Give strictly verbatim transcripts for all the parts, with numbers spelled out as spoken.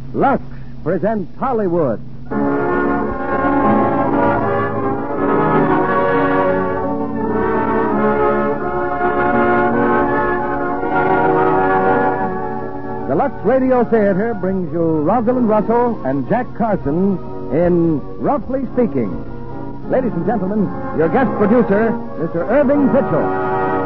Lux presents Hollywood. The Lux Radio Theater brings you Rosalind Russell and Jack Carson in Roughly Speaking. Ladies and gentlemen, your guest producer, Mister Irving Pitchell.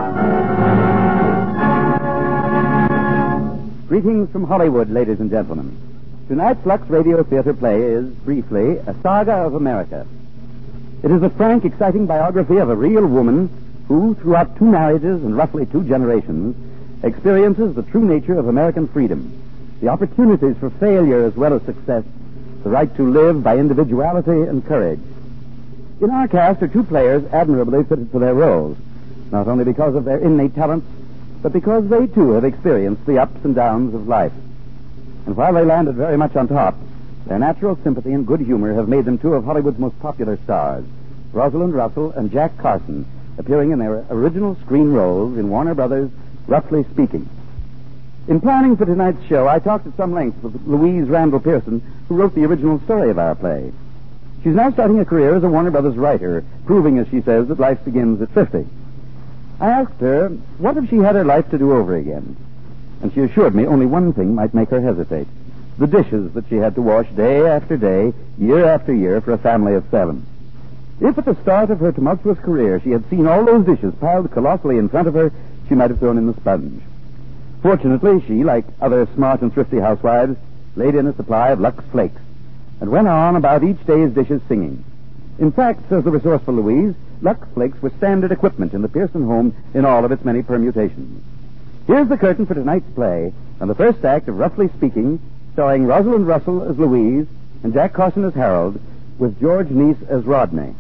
Greetings from Hollywood, ladies and gentlemen. Tonight's Lux Radio Theater play is, briefly, a saga of America. It is a frank, exciting biography of a real woman who, throughout two marriages and roughly two generations, experiences the true nature of American freedom, the opportunities for failure as well as success, the right to live by individuality and courage. In our cast are two players admirably fitted for their roles, not only because of their innate talents, but because they, too, have experienced the ups and downs of life. And while they landed very much on top, their natural sympathy and good humor have made them two of Hollywood's most popular stars, Rosalind Russell and Jack Carson, appearing in their original screen roles in Warner Brothers' Roughly Speaking. In planning for tonight's show, I talked at some length with Louise Randall Pearson, who wrote the original story of our play. She's now starting a career as a Warner Brothers writer, proving, as she says, that life begins at fifty. I asked her, what if she had her life to do over again? And she assured me only one thing might make her hesitate: the dishes that she had to wash day after day, year after year, for a family of seven. If at the start of her tumultuous career she had seen all those dishes piled colossally in front of her, she might have thrown in the sponge. Fortunately, she, like other smart and thrifty housewives, laid in a supply of Lux Flakes and went on about each day's dishes singing. In fact, says the resourceful Louise, Lux Flakes were standard equipment in the Pearson home in all of its many permutations. Here's the curtain for tonight's play and the first act of Roughly Speaking, starring Rosalind Russell as Louise and Jack Carson as Harold, with George Neese as Rodney.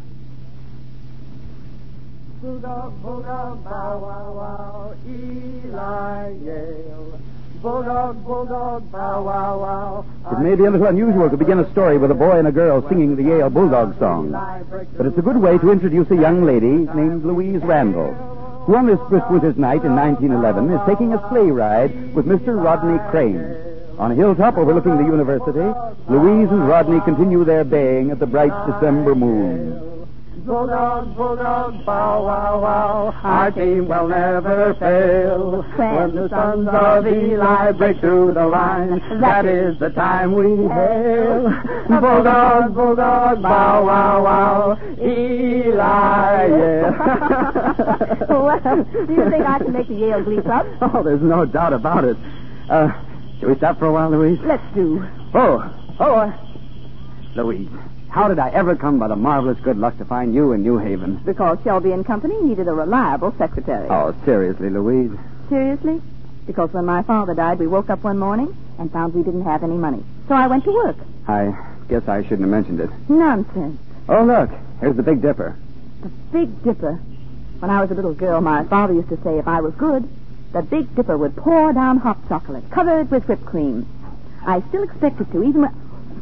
Bulldog, bulldog, bow, wow, wow, Eli Yale. Bulldog, bulldog, bow, wow, wow. It may be a little unusual to begin a story with a boy and a girl singing the Yale Bulldog song, but it's a good way to introduce a young lady named Louise Randall, who on this swift winter's night in nineteen eleven is taking a sleigh ride with Mister Rodney Crane. On a hilltop overlooking the university, Louise and Rodney continue their baying at the bright December moon. Bulldog, bulldog, bow, wow, wow, our team will never fail. When the sons of Eli break through the line, that is the time we hail. Bulldog, bulldog, bow, wow, wow, Eli, yeah. Well, do you think I can make the Yale Glee Club? Oh, there's no doubt about it. Uh, shall we stop for a while, Louise? Let's do. Oh, oh, uh, Louise. How did I ever come by the marvelous good luck to find you in New Haven? Because Shelby and Company needed a reliable secretary. Oh, seriously, Louise? Seriously? Because when my father died, we woke up one morning and found we didn't have any money. So I went to work. I guess I shouldn't have mentioned it. Nonsense. Oh, look. Here's the Big Dipper. The Big Dipper? When I was a little girl, my father used to say if I was good, the Big Dipper would pour down hot chocolate, covered with whipped cream. I still expect it to, even when...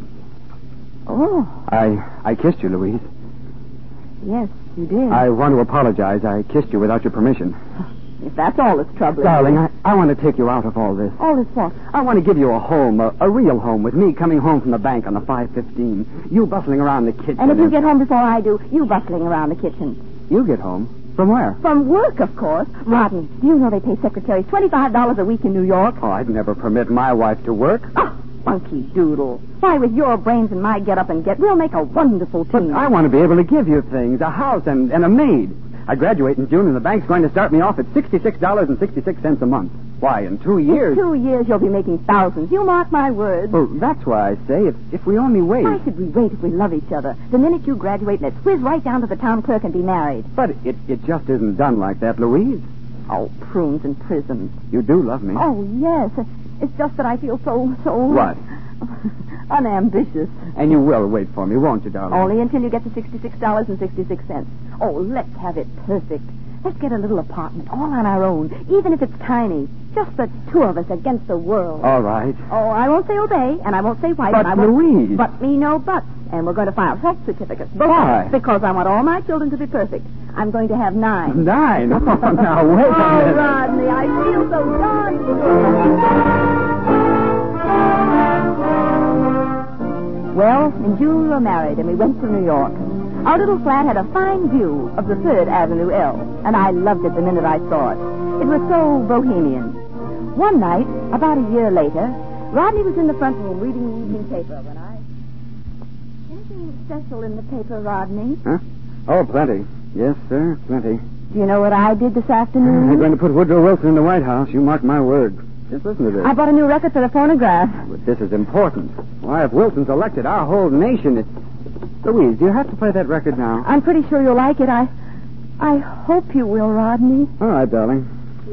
Oh. I I kissed you, Louise. Yes, you did. I want to apologize. I kissed you without your permission. If that's all that's troubling Darling, you. I, I want to take you out of all this. All this what? I want to give you a home, a, a real home, with me coming home from the bank on the five fifteen. You bustling around the kitchen. And if you get home before I do, you bustling around the kitchen. You get home? From where? From work, of course. Rodney, do you know they pay secretaries twenty-five dollars a week in New York? Oh, I'd never permit my wife to work. Oh, funky doodle. Why, with your brains and my get up and get, we'll make a wonderful team. But I want to be able to give you things, a house and, and a maid. I graduate in June, and the bank's going to start me off at sixty-six dollars and sixty-six cents a month. Why, in two years... In two years, you'll be making thousands. You mark my words. Well, that's why I say, if, if we only wait... Why should we wait if we love each other? The minute you graduate, let's whiz right down to the town clerk and be married. But it, it just isn't done like that, Louise. Oh, prunes and prisms. You do love me. Oh, yes. It's just that I feel so, so... What? Unambitious. And you will wait for me, won't you, darling? Only until you get to sixty-six dollars and sixty-six cents. Oh, let's have it perfect. Let's get a little apartment, all on our own, even if it's tiny. Just the two of us against the world. All right. Oh, I won't say obey, and I won't say white. But, and I won't... Louise... But me no buts. And we're going to file health certificates. Why? Because I want all my children to be perfect. I'm going to have nine. Nine? Oh, now, wait a oh, minute. Rodney, I feel so darn good. April, in June we were married, and we went to New York. Our little flat had a fine view of the Third Avenue L, and I loved it the minute I saw it. It was so bohemian. One night, about a year later, Rodney was in the front room reading the evening paper when I... Anything special in the paper, Rodney? Huh? Oh, plenty. Yes, sir, plenty. Do you know what I did this afternoon? They're going to put Woodrow Wilson in the White House. You mark my word. Just listen to this. I bought a new record for the phonograph. But this is important. Why, if Wilson's elected, our whole nation is... Louise, do you have to play that record now? I'm pretty sure you'll like it. I... I hope you will, Rodney. All right, darling.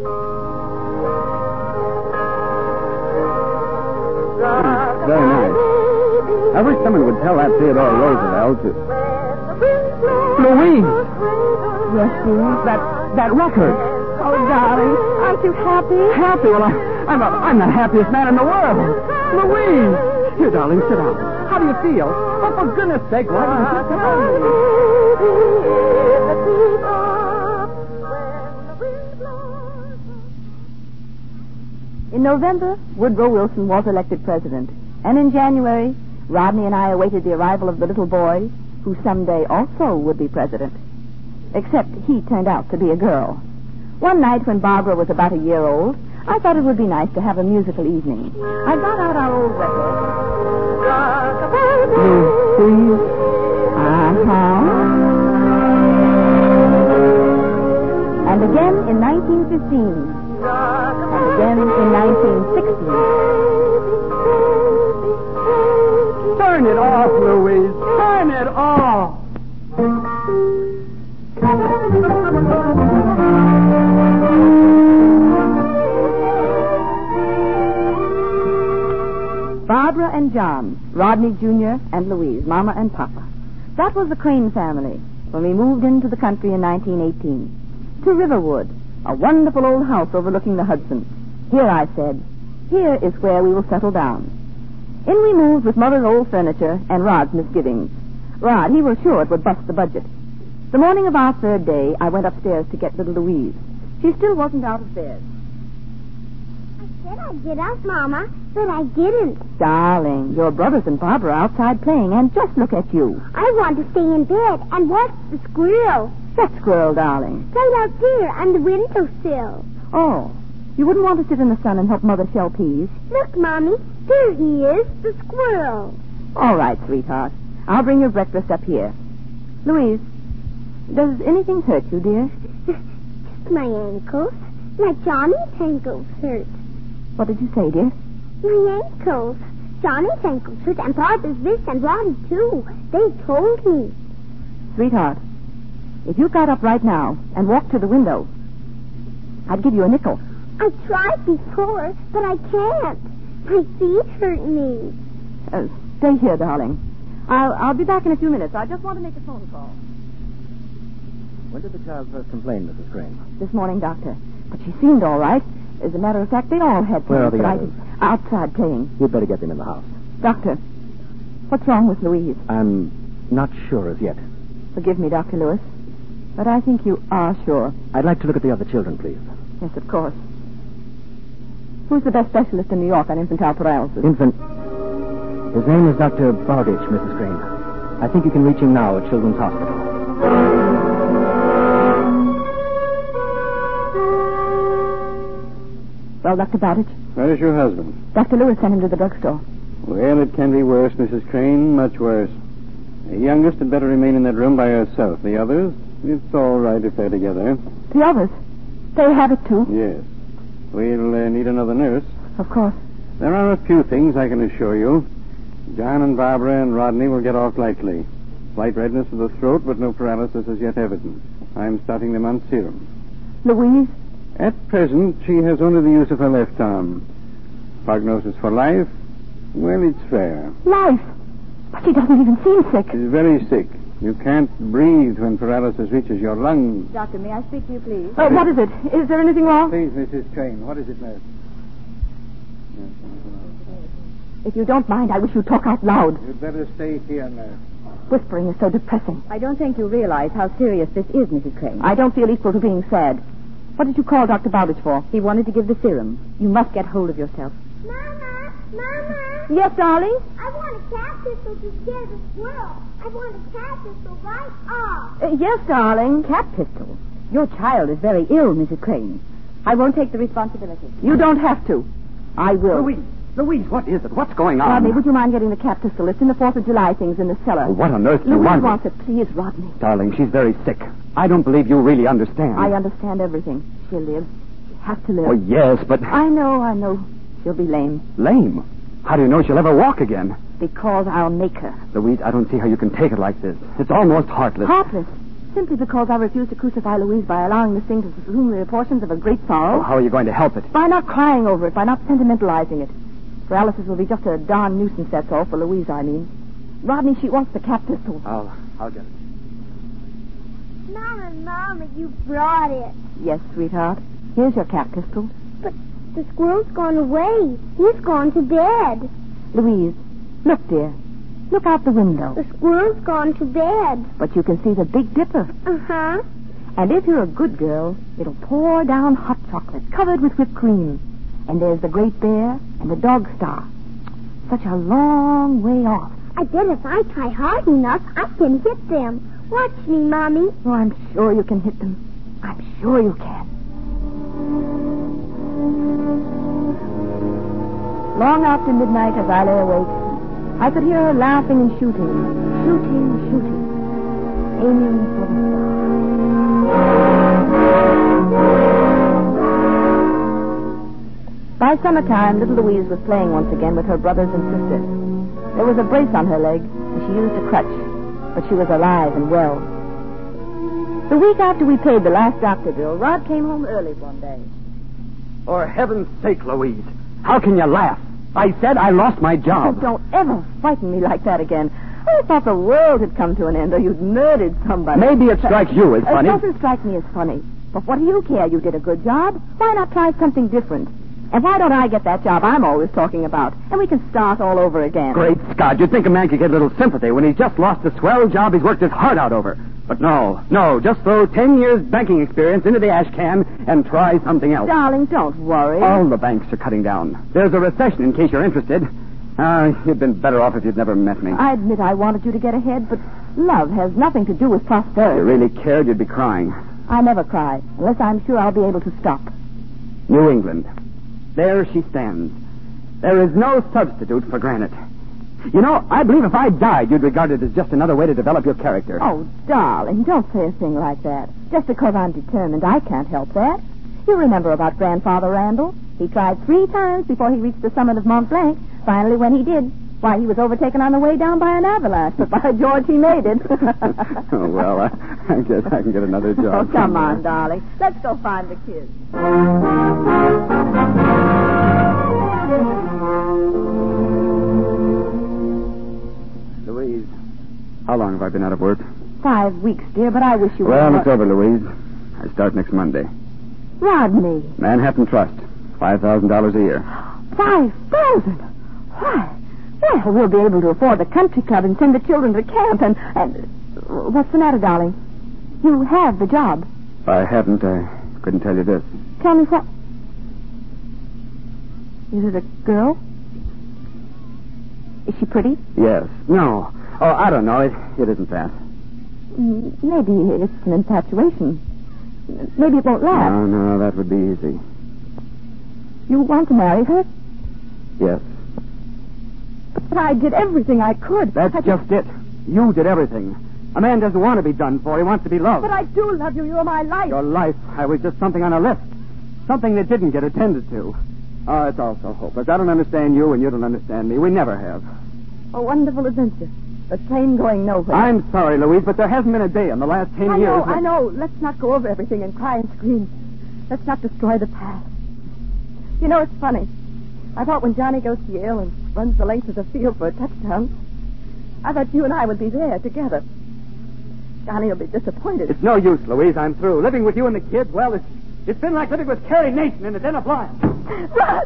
Mm, very nice. I wish someone would tell that Theodore Roosevelt to... Louise! Yes, dear? That, that record. Oh, darling, aren't you happy? Happy? Well, I, I'm, a, I'm the happiest man in the world. Louise! Here, darling, sit down. How do you feel? Oh, for goodness sake, why didn't you come on? In November, Woodrow Wilson was elected president. And in January, Rodney and I awaited the arrival of the little boy who someday also would be president. Except he turned out to be a girl. One night when Barbara was about a year old, I thought it would be nice to have a musical evening. I got out our old record. Louise? Uh-huh. And again in nineteen fifteen. And again in nineteen sixteen. Turn it off, Louise. Turn it off. Barbara and John, Rodney Junior and Louise, Mama and Papa. That was the Crane family when we moved into the country in nineteen eighteen. To Riverwood, a wonderful old house overlooking the Hudson. Here, I said, here is where we will settle down. In we moved with Mother's old furniture and Rod's misgivings. Rod, he was sure it would bust the budget. The morning of our third day, I went upstairs to get little Louise. She still wasn't out of bed. I said I'd get up, Mama, but I didn't. Darling, your brothers and Barbara are outside playing, and just look at you. I want to stay in bed and watch the squirrel. That squirrel, darling. Right out there on the windowsill. Oh, you wouldn't want to sit in the sun and help Mother shell peas? Look, Mommy, there he is, the squirrel. All right, sweetheart. I'll bring your breakfast up here. Louise, does anything hurt you, dear? Just my ankles. Like Johnny's ankles hurt. What did you say, dear? My ankles. Johnny's ankles hurt, and Barbara's wrist, and Roddy, too. They told me. Sweetheart, if you got up right now and walked to the window, I'd give you a nickel. I tried before, but I can't. My feet hurt me. Uh, stay here, darling. I'll, I'll be back in a few minutes. I just want to make a phone call. When did the child first complain, Missus Crane? This morning, Doctor. But she seemed all right. As a matter of fact, they all had Where are the but others? I, outside playing. You'd better get them in the house. Doctor, what's wrong with Louise? I'm not sure as yet. Forgive me, Doctor Lewis, but I think you are sure. I'd like to look at the other children, please. Yes, of course. Who's the best specialist in New York on infantile paralysis? Infant. His name is Doctor Bowditch, Missus Crane. I think you can reach him now at Children's Hospital. Well, Doctor Bowditch, Where is your husband? Doctor Lewis sent him to the drugstore. Well, it can be worse, Missus Crane, much worse. The youngest had better remain in that room by herself. The others, it's all right if they're together. The others, they have it too. Yes. We'll uh, need another nurse. Of course. There are a few things I can assure you. John and Barbara and Rodney will get off lightly. Slight redness of the throat, but no paralysis as yet evident. I'm starting them on serum. Louise? At present, she has only the use of her left arm. Prognosis for life? Well, it's fair. Life? But she doesn't even seem sick. She's very sick. You can't breathe when paralysis reaches your lungs. Doctor, may I speak to you, please? Oh, what is it? Is there anything wrong? Please, Missus Crane, what is it, nurse? If you don't mind, I wish you'd talk out loud. You'd better stay here, nurse. Whispering is so depressing. I don't think you realize how serious this is, Missus Crane. I don't feel equal to being sad. What did you call Doctor Bowditch for? He wanted to give the serum. You must get hold of yourself. Mama! Mama! Yes, darling? I want a cat pistol to scare the squirrel. I want a cat pistol right off. Uh, yes, darling. Cat pistol. Your child is very ill, Missus Crane. I won't take the responsibility. You don't have to. I will. Louise, Louise, what is it? What's going on? Rodney, would you mind getting the cat pistol? It's in the Fourth of July things in the cellar. Oh, what on earth do you Louise want? wants it. Please, Rodney. Darling, she's very sick. I don't believe you really understand. I understand everything. She'll live. She has to live. Oh, yes, but... I know, I know. She'll be lame. Lame? How do you know she'll ever walk again? Because I'll make her. Louise, I don't see how you can take it like this. It's almost heartless. Heartless? Simply because I refuse to crucify Louise by allowing this thing to assume the proportions of a great sorrow. Oh, how are you going to help it? By not crying over it, by not sentimentalizing it. Paralysis will be just a darn nuisance, that's all, for Louise, I mean. Rodney, she wants the cat pistol. I'll, I'll get it. Mama, Mama, you brought it. Yes, sweetheart. Here's your cat pistol. But the squirrel's gone away. He's gone to bed. Louise, look, dear. Look out the window. The squirrel's gone to bed. But you can see the Big Dipper. Uh-huh. And if you're a good girl, it'll pour down hot chocolate covered with whipped cream. And there's the Great Bear and the Dog Star. Such a long way off. I bet if I try hard enough, I can hit them. Watch me, Mommy. Oh, I'm sure you can hit them. I'm sure you can. Long after midnight, as I lay awake, I could hear her laughing and shooting, shooting, shooting, aiming for the stars. By summertime, little Louise was playing once again with her brothers and sisters. There was a brace on her leg, and she used a crutch, but she was alive and well. The week after we paid the last doctor bill, Rod came home early one day. For heaven's sake, Louise, how can you laugh? I said I lost my Oh, job. don't ever frighten me like that again. I thought the world had come to an end, or you'd murdered somebody. Maybe it strikes you as funny. It doesn't strike me as funny. But what do you care? You did a good job. Why not try something different? And why don't I get that job I'm always talking about? And we can start all over again. Great Scott, you'd think a man could get a little sympathy when he's just lost a swell job he's worked his heart out over. But no, no, just throw ten years banking experience into the ash can and try something else. Darling, don't worry. All the banks are cutting down. There's a recession in case you're interested. Uh, you'd been better off if you'd never met me. I admit I wanted you to get ahead, but love has nothing to do with prosperity. If you really cared, you'd be crying. I never cry, unless I'm sure I'll be able to stop. New England. There she stands. There is no substitute for granite. You know, I believe if I died, you'd regard it as just another way to develop your character. Oh, darling, don't say a thing like that. Just because I'm determined, I can't help that. You remember about Grandfather Randall? He tried three times before he reached the summit of Mont Blanc. Finally, when he did, why, he was overtaken on the way down by an avalanche. But by George, he made it. Oh, well, I, I guess I can get another job. Oh, come somewhere. on, darling. Let's go find the kids. Louise, how long have I been out of work? Five weeks, dear, but I wish you Well, would... it's over, Louise. I start next Monday. Rodney. Manhattan Trust, five thousand dollars a year. Five thousand? Why? Well, we'll be able to afford the country club and send the children to camp and... and... What's the matter, darling? You have the job. If I hadn't, I couldn't tell you this. Tell me what... Is it a girl? Is she pretty? Yes. No. Oh, I don't know. It, it isn't that. Mm, Maybe it's an infatuation. Maybe it won't last. No, no, that would be easy. You want to marry her? Yes. But I did everything I could. That's I just it. You did everything. A man doesn't want to be done for. He wants to be loved. But I do love you. You're my life. Your life, I was just something on a list. Something that didn't get attended to. Oh, it's all so hopeless. I don't understand you, and you don't understand me. We never have. A wonderful adventure. But plain going nowhere. I'm sorry, Louise, but there hasn't been a day in the last ten I years. know, that- I know. Let's not go over everything and cry and scream. Let's not destroy the past. You know, it's funny. I thought when Johnny goes to Yale and runs the length of the field for a touchdown, I thought you and I would be there together. Johnny will be disappointed. It's no use, Louise. I'm through. Living with you and the kids, well, it's, it's been like living with Carrie Nation in a den of lions. Rod!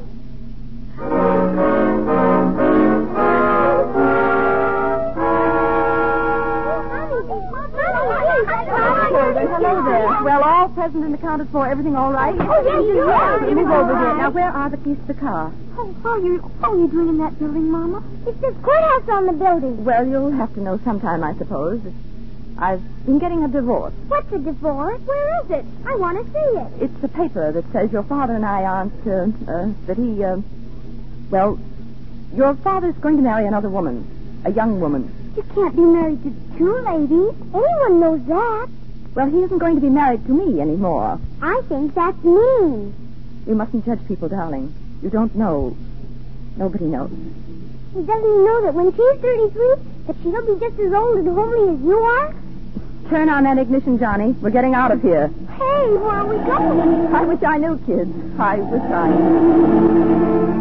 Hello there. Well, all present and accounted for. Everything all right? Oh, yes, yes. Move over there. Now, where are the keys to the car? Oh, Oh, what are you, what are you doing in that building, Mama? It says courthouse on the building. Well, you'll have to know sometime, I suppose. I've been getting a divorce. What's a divorce? Where is it? I want to see it. It's a paper that says your father and I aren't, uh, uh, that he, uh, well, your father's going to marry another woman, a young woman. You can't be married to two ladies. Anyone knows that. Well, he isn't going to be married to me anymore. I think that's mean. You mustn't judge people, darling. You don't know. Nobody knows. Doesn't he know that when she's thirty-three, that she'll be just as old and homely as you are? Turn on that ignition, Johnny. We're getting out of here. Hey, where are we going? I wish I knew, kids. I wish I knew.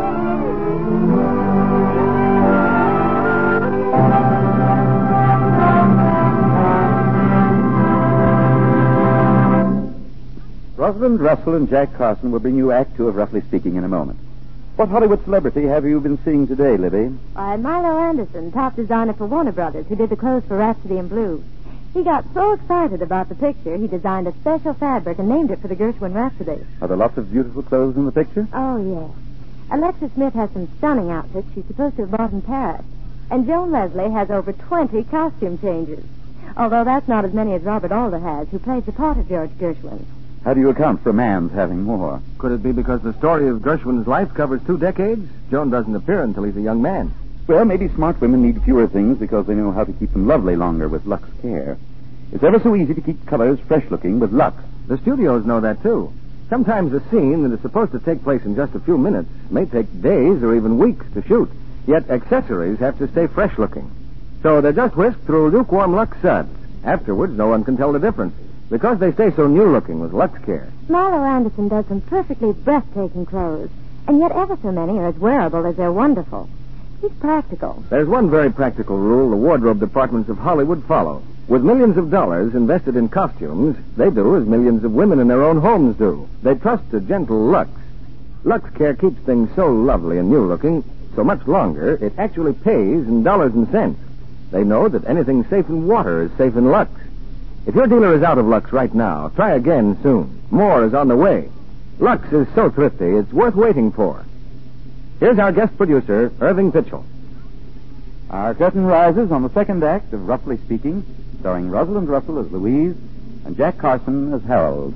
Rosalind Russell and Jack Carson will bring you Act Two of Roughly Speaking in a moment. What Hollywood celebrity have you been seeing today, Libby? Why, Milo Anderson, top designer for Warner Brothers, who did the clothes for Rhapsody in Blue. He got so excited about the picture, he designed a special fabric and named it for the Gershwin Rhapsody. Are there lots of beautiful clothes in the picture? Oh, yes. Alexa Smith has some stunning outfits she's supposed to have bought in Paris. And Joan Leslie has over twenty costume changes. Although that's not as many as Robert Alder has, who plays the part of George Gershwin. How do you account for a man's having more? Could it be because the story of Gershwin's life covers two decades? Joan doesn't appear until he's a young man. Well, maybe smart women need fewer things because they know how to keep them lovely longer with Lux Care. It's ever so easy to keep colors fresh-looking with Lux. The studios know that, too. Sometimes a scene that is supposed to take place in just a few minutes may take days or even weeks to shoot. Yet accessories have to stay fresh-looking. So they're just whisked through lukewarm Lux suds. Afterwards, no one can tell the difference, because they stay so new-looking with Lux Care. Milo Anderson does some perfectly breathtaking clothes, and yet ever so many are as wearable as they're wonderful. He's practical. There's one very practical rule the wardrobe departments of Hollywood follow. With millions of dollars invested in costumes, they do as millions of women in their own homes do. They trust to gentle Lux. Lux Care keeps things so lovely and new-looking so much longer, it actually pays in dollars and cents. They know that anything safe in water is safe in Lux. If your dealer is out of Lux right now, try again soon. More is on the way. Lux is so thrifty, it's worth waiting for. Here's our guest producer, Irving Pitchell. Our curtain rises on the second act of Roughly Speaking, starring Rosalind Russell as Louise and Jack Carson as Harold.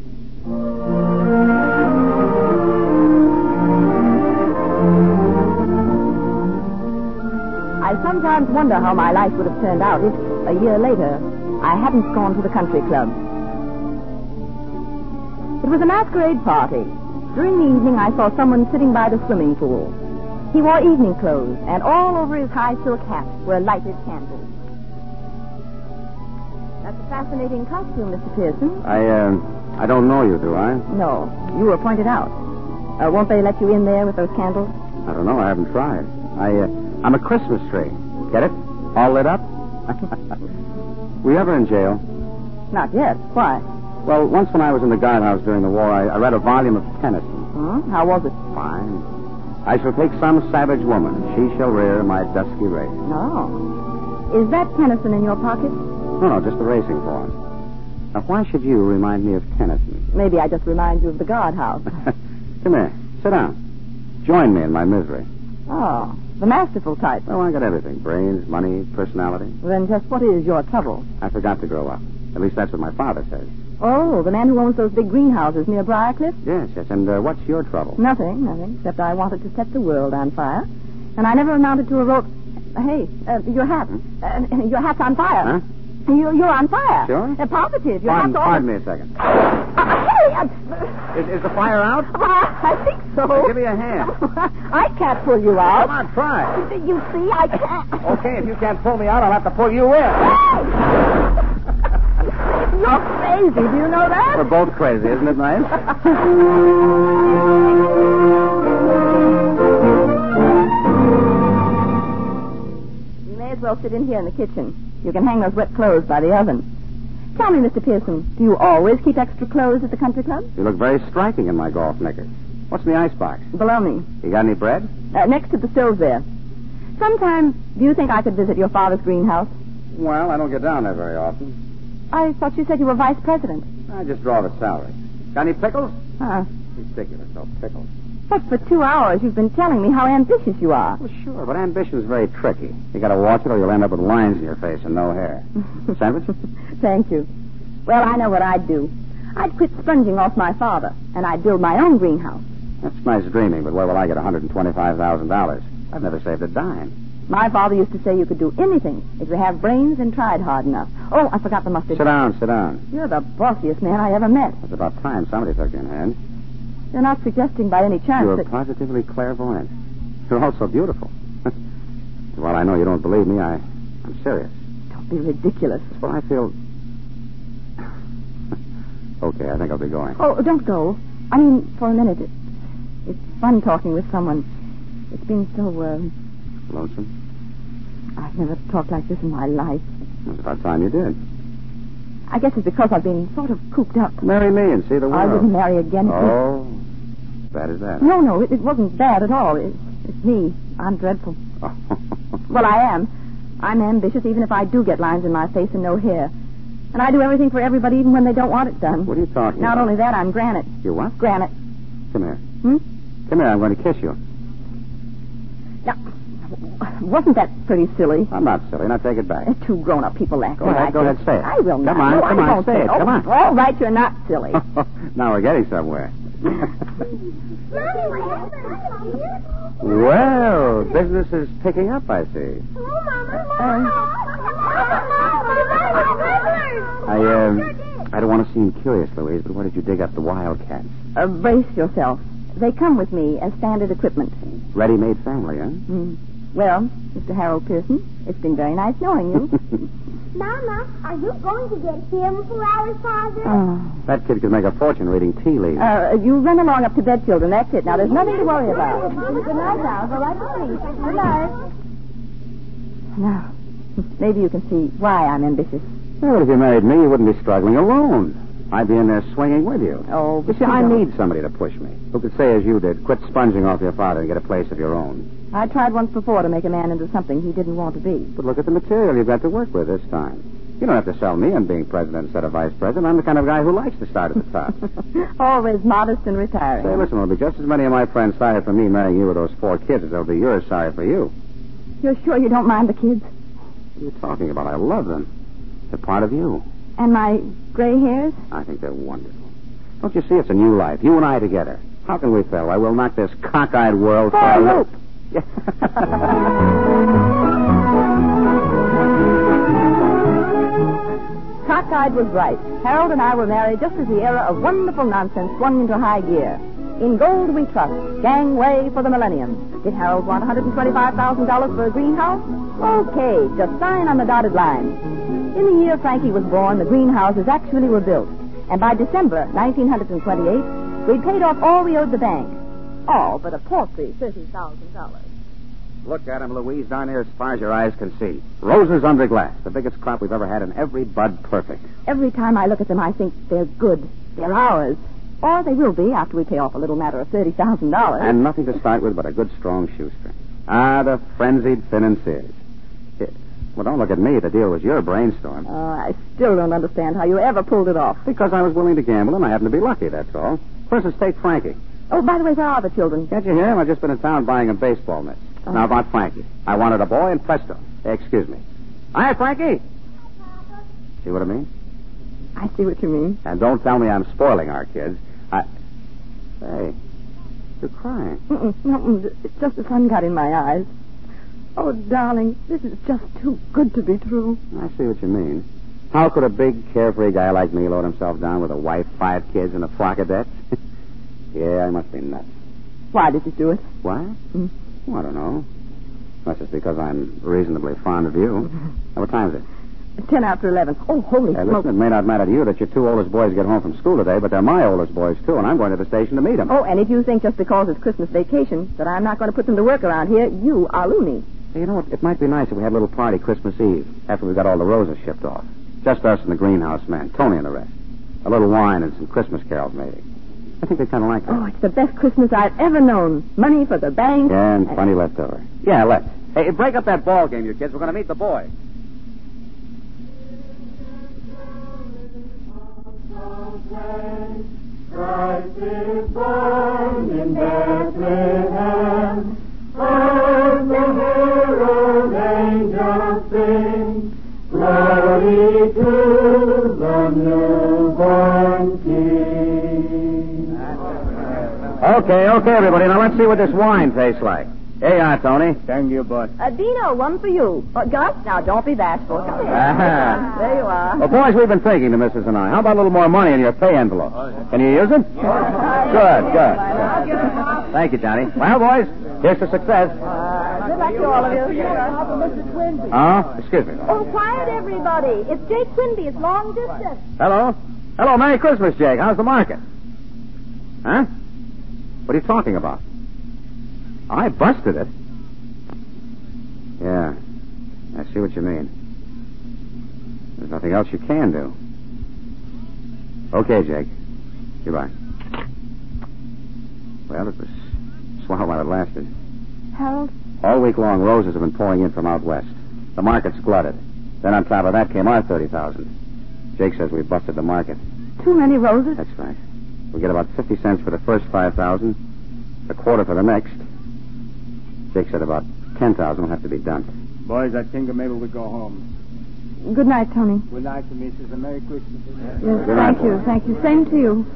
I sometimes wonder how my life would have turned out if, a year later, I hadn't gone to the country club. It was a masquerade party. During the evening, I saw someone sitting by the swimming pool. He wore evening clothes, and all over his high silk hat were lighted candles. That's a fascinating costume, Mister Pearson. I, uh, I don't know you, do I? No, you were pointed out. Uh, won't they let you in there with those candles? I don't know. I haven't tried. I, uh, I'm a Christmas tree. Get it? All lit up? Were you ever in jail? Not yet. Why? Well, once when I was in the guardhouse during the war, I, I read a volume of Tennyson. Hmm? How was it? Fine. I shall take some savage woman. She shall rear my dusky race. No. Is that Tennyson in your pocket? No, no, just the racing form. Now, why should you remind me of Tennyson? Maybe I just remind you of the guardhouse. Come here. Sit down. Join me in my misery. Oh, the masterful type. Oh, I got everything. Brains, money, personality. Then just what is your trouble? I forgot to grow up. At least that's what my father says. Oh, the man who owns those big greenhouses near Briarcliff? Yes, yes. And uh, what's your trouble? Nothing, nothing, except I wanted to set the world on fire. And I never amounted to a rope. Hey, uh, your hat. Uh, your hat's on fire. Huh? You, you're on fire. Sure? Uh, positive. Your Pardon, hat's all... pardon me a second. Uh, hey! Uh, Is, is the fire out? uh, I think so. Give me a hand. I can't pull you out. Come on, try. You see, I can't. Okay, if you can't pull me out, I'll have to pull you in. You're crazy. Do you know that? We're both crazy, isn't it nice? You may as well sit in here in the kitchen. You can hang those wet clothes by the oven. Tell me, Mister Pearson, do you always keep extra clothes at the country club? You look very striking in my golf knickers. What's in the icebox? Below me. You got any bread? Uh, next to the stove there. Sometime, do you think I could visit your father's greenhouse? Well, I don't get down there very often. I thought you said you were vice president. I just draw the salary. Got any pickles? Huh. Ridiculous, no pickles. But for two hours you've been telling me how ambitious you are. Well, sure, but ambition's very tricky. You gotta watch it or you'll end up with lines in your face and no hair. Sandwich? Thank you. Well, I know what I'd do. I'd quit sponging off my father, and I'd build my own greenhouse. That's nice dreaming, but where will I get one hundred twenty-five thousand dollars? I've never saved a dime. My father used to say you could do anything if you have brains and tried hard enough. Oh, I forgot the mustard. Sit down, sit down. You're the bossiest man I ever met. It's about time somebody took you in hand. You're not suggesting by any chance You're that... positively clairvoyant. You're also beautiful. Well, I know you don't believe me. I, I'm serious. Don't be ridiculous. That's what I feel... Okay, I think I'll be going. Oh, don't go. I mean, for a minute. It, it's fun talking with someone. It's been so, uh... Lonesome? I've never talked like this in my life. It's about time you did. I guess it's because I've been sort of cooped up. Marry me and see the world. I wouldn't marry again. Oh, bad as that. No, no, it, it wasn't bad at all. It, it's me. I'm dreadful. Well, I am. I'm ambitious even if I do get lines in my face and no hair. And I do everything for everybody even when they don't want it done. What are you talking Not about? only that, I'm granite. You what? Granite. Come here. Hmm? Come here, I'm going to kiss you. Now, wasn't that pretty silly? I'm not silly. Now take it back. Two grown-up people laugh. Go ahead, go ahead, say it. I will not. Come on, no, come I on, won't say it. Oh, Come on. All right, you're not silly. Now we're getting somewhere. Well, business is picking up, I see. I, uh, I don't want to seem curious, Louise, but where did you dig up the wildcats? Uh, brace yourself. They come with me as standard equipment. Ready-made family, huh? Mm. Well, Mister Harold Pearson, it's been very nice knowing you. Mama, are you going to get him for our father? Oh. That kid could make a fortune reading tea leaves. Uh, you run along up to bed, children. That's it. Now, there's nothing to worry about. Good night now. Go right to sleep. Good night. Now, maybe you can see why I'm ambitious. Well, if you married me, you wouldn't be struggling alone. I'd be in there swinging with you. Oh, You see, I need somebody to push me, who could say, as you did, quit sponging off your father and get a place of your own. I tried once before to make a man into something he didn't want to be. But look at the material you've got to work with this time. You don't have to sell me on being president instead of vice president. I'm the kind of guy who likes to start at the top. Always modest and retiring. Say, listen, there'll be just as many of my friends sorry for me marrying you with those four kids as there'll be yours sorry for you. You're sure you don't mind the kids? What are you talking about? I love them. They're part of you. And my gray hairs? I think they're wonderful. Don't you see it's a new life? You and I together. How can we fail? I will knock this cockeyed world for a loop. Cockeyed was right. Harold and I were married just as the era of wonderful nonsense swung into high gear. In gold we trust. Gangway for the millennium. Did Harold want one hundred twenty-five thousand dollars for a greenhouse? Okay, just sign on the dotted line. In the year Frankie was born, the greenhouses actually were built. And by December nineteen twenty-eight, we'd paid off all we owed the bank. All but a paltry thirty thousand dollars. Look at him, Louise, down here as far as your eyes can see. Roses under glass. The biggest crop we've ever had, and every bud perfect. Every time I look at them, I think they're good. They're ours. Or they will be after we pay off a little matter of thirty thousand dollars. And nothing to start with but a good, strong shoestring. Ah, the frenzied financiers. Well, don't look at me. The deal was your brainstorm. Oh, I still don't understand how you ever pulled it off. Because I was willing to gamble, and I happened to be lucky, that's all. For instance, take Frankie. Oh, by the way, where are the children? Can't you hear him? I've just been in town buying him baseball mitts. Oh. Now about Frankie. I wanted a boy, and presto. Excuse me. Hi, Frankie. See what I mean? I see what you mean. And don't tell me I'm spoiling our kids. I... Hey, you're crying. Mm-mm, mm-mm. It's just the sun got in my eyes. Oh, darling, this is just too good to be true. I see what you mean. How could a big, carefree guy like me load himself down with a wife, five kids, and a flock of debts? Yeah, I must be nuts. Why did you do it? Why? Mm. Well, I don't know. Unless it's because I'm reasonably fond of you. Now, what time is it? Ten after eleven. Oh, holy hey, smoke. listen, it may not matter to you that your two oldest boys get home from school today, but they're my oldest boys, too, and I'm going to the station to meet them. Oh, and if you think just because it's Christmas vacation that I'm not going to put them to work around here, you are loony. Hey, you know what? It might be nice if we had a little party Christmas Eve after we got all the roses shipped off. Just us and the greenhouse men, Tony and the rest. A little wine and some Christmas carols, maybe. I think they kind of like that. Oh, it's the best Christmas I've ever known. Money for the bank. Yeah, and plenty left over. Yeah, let's. Hey, break up that ball game, you kids. We're going to meet the boys. Christ is born in Bethlehem. Hark the herald angels sing. Glory to the newborn King. Okay, okay, everybody. Now let's see what this wine tastes like. Here you are, Tony. Thank you, boss. Uh, Dino, one for you. Uh, Gus, now don't be bashful. Come here. Uh-huh. There you are. Well, boys, we've been thinking, the missus and I. How about a little more money in your pay envelope? Can you use it? Good, good. good. Thank you, Johnny. Well, boys, here's to success. Uh, good luck to all of you. Huh? Excuse me. Oh, quiet, everybody. It's Jake Quinby. It's long distance. Hello? Hello, Merry Christmas, Jake. How's the market? Huh? What are you talking about? I busted it. Yeah. I see what you mean. There's nothing else you can do. Okay, Jake. Goodbye. Well, it was swell while it lasted. Harold? All week long, roses have been pouring in from out west. The market's glutted. Then on top of that came our thirty thousand. Jake says we busted the market. Too many roses? That's right. We get about fifty cents for the first five thousand, a quarter for the next. Jake said about ten thousand will have to be dumped. Boys, I think maybe we go home. Good night, Tony. Good night to Missus and Merry Christmas. Yes, Good thank night, you. boy. Thank you. Same to you.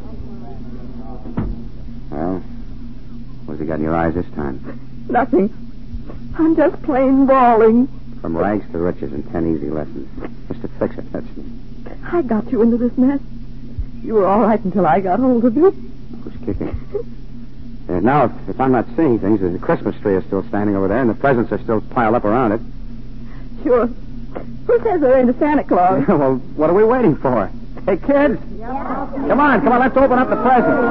Well, what's he got in your eyes this time? Nothing. I'm just plain bawling. From rags to riches in ten easy lessons. Just to fix it, that's me. I got you into this mess. You were all right until I got hold of you. Who's kicking? And now, if, if I'm not seeing things, the Christmas tree is still standing over there, and the presents are still piled up around it. Sure. Who says there ain't a Santa Claus? Well, what are we waiting for? Hey, kids! Yeah. Come on, come on, let's open up the presents.